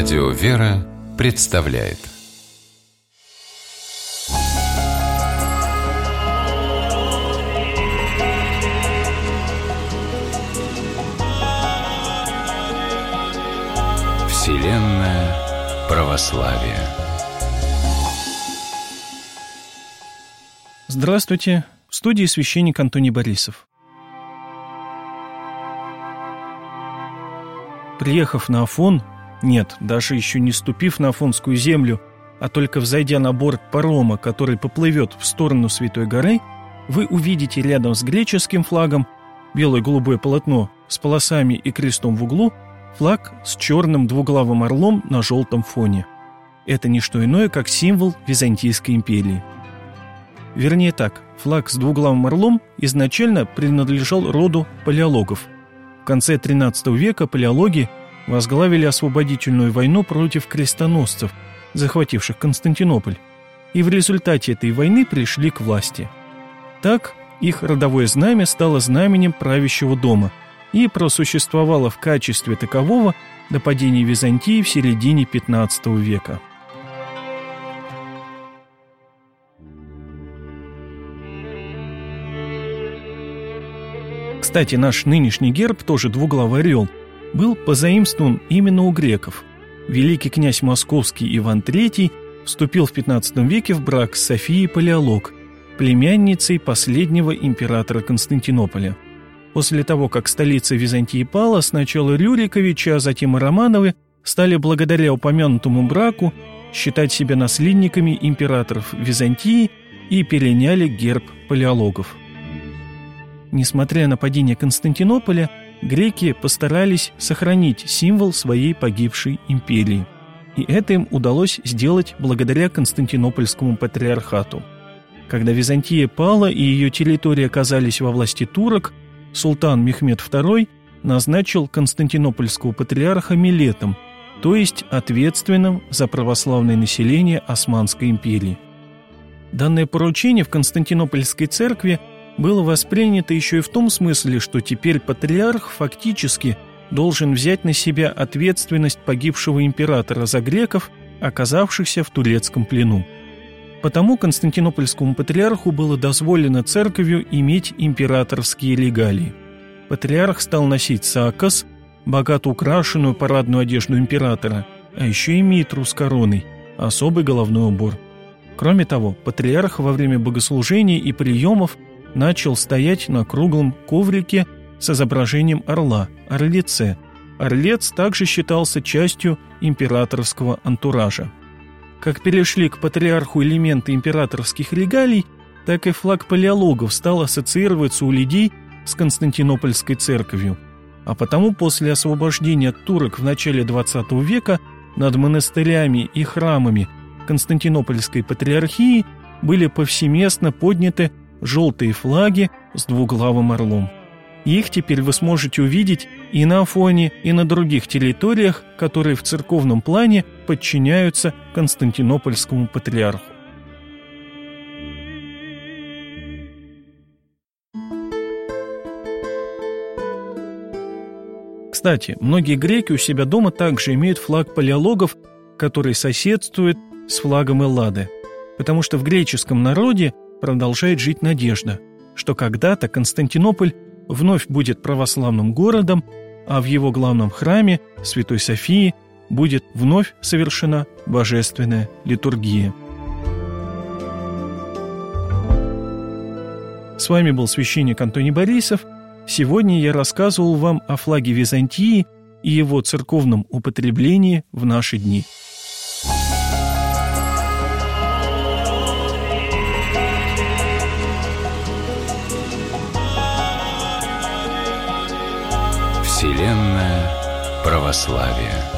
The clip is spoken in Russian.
Радио «Вера» представляет Вселенная православия. Здравствуйте! В студии священник Антоний Борисов. Приехав на Афон, даже еще не ступив на Афонскую землю, а только взойдя на борт парома, который поплывет в сторону Святой горы, вы увидите рядом с греческим флагом белое-голубое полотно с полосами и крестом в углу, флаг с черным двуглавым орлом на желтом фоне. Это не что иное, как символ Византийской империи. Вернее так, флаг с двуглавым орлом изначально принадлежал роду палеологов. В конце XIII века палеологи возглавили освободительную войну против крестоносцев, захвативших Константинополь, и в результате этой войны пришли к власти. Так их родовое знамя стало знаменем правящего дома и просуществовало в качестве такового до падения Византии в середине XV века. Кстати, наш нынешний герб, тоже двуглавый орел, был позаимствован именно у греков. Великий князь московский Иван III вступил в XV веке в брак с Софией Палеолог, племянницей последнего императора Константинополя. После того, как столица Византии пала, сначала Рюриковичи, а затем и Романовы стали благодаря упомянутому браку считать себя наследниками императоров Византии и переняли герб палеологов. Несмотря на падение Константинополя, греки постарались сохранить символ своей погибшей империи. И это им удалось сделать благодаря Константинопольскому патриархату. Когда Византия пала и ее территории оказались во власти турок, султан Мехмед II назначил константинопольского патриарха милетом, то есть ответственным за православное население Османской империи. Данное поручение в Константинопольской церкви было воспринято еще и в том смысле, что теперь патриарх фактически должен взять на себя ответственность погибшего императора за греков, оказавшихся в турецком плену. Потому константинопольскому патриарху было дозволено церковью иметь императорские регалии. Патриарх стал носить сакос, богато украшенную парадную одежду императора, а еще и митру с короной, особый головной убор. Кроме того, патриарх во время богослужений и приемов начал стоять на круглом коврике с изображением орла, орлице. Орлец также считался частью императорского антуража. Как перешли к патриарху элементы императорских регалий, так и флаг палеологов стал ассоциироваться у людей с Константинопольской церковью. А потому после освобождения от турок в начале XX века над монастырями и храмами Константинопольской патриархии были повсеместно подняты желтые флаги с двуглавым орлом. Их теперь вы сможете увидеть и на Афоне, и на других территориях, которые в церковном плане подчиняются Константинопольскому патриарху. Кстати, многие греки у себя дома также имеют флаг палеологов, который соседствует с флагом Эллады, потому что в греческом народе продолжает жить надежда, что когда-то Константинополь вновь будет православным городом, а в его главном храме, Святой Софии, будет вновь совершена божественная литургия. С вами был священник Антоний Борисов. Сегодня я рассказывал вам о флаге Византии и его церковном употреблении в наши дни. Вселенная православия.